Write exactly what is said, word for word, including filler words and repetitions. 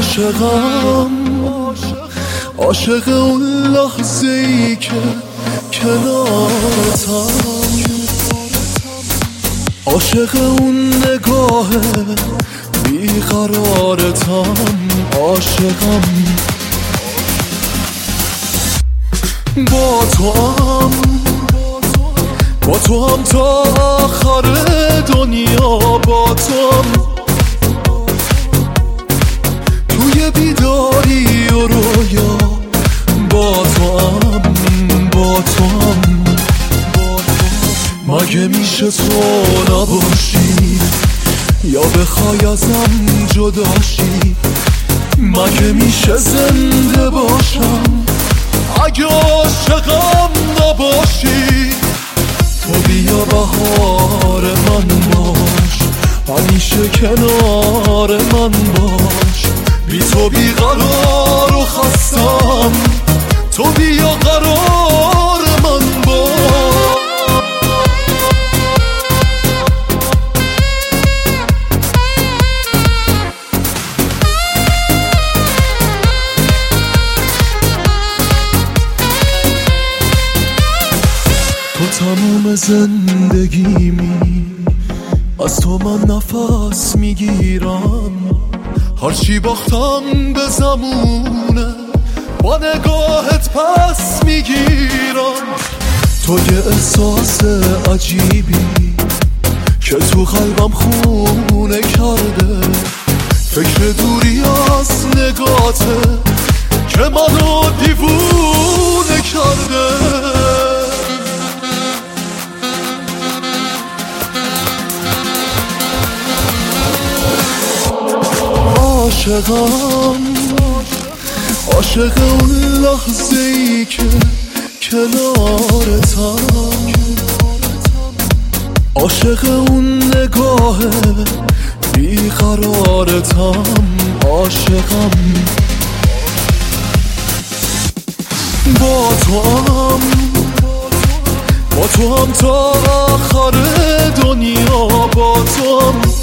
عاشقم، عاشق اون لحظه ای که کنارتم، عاشق اون نگاه بیقرارتم، عاشقم با تو هم، با تو هم تا آخر دنیا، با تو هم توی بیداری و رویا، با تو هم، با تو هم مگه میشه تو نباشی یا بخوای ازم جداشی؟ مگه میشه زنده باشم اگه عاشقم نباشی؟ تو بیا بهار من باش، همیشه کنار من باش، بی تو بیقرار و خستم، تو بیا قرار من باش. تو تموم زندگیمی، از تو من نفس میگیرم، هرچی باختم به زمونه با نگاهت پس میگیرم. تو یه احساس عجیبی که تو قلبم خونه کرده، فکر دوری از نگاته که منو دیوونه کرده. عاشقم، عاشق اون لحظه ای که کنارتم، عاشق اون نگاه بیقرارتم، عاشقم با تو هم، با تو هم تا آخر دنیا، با تو هم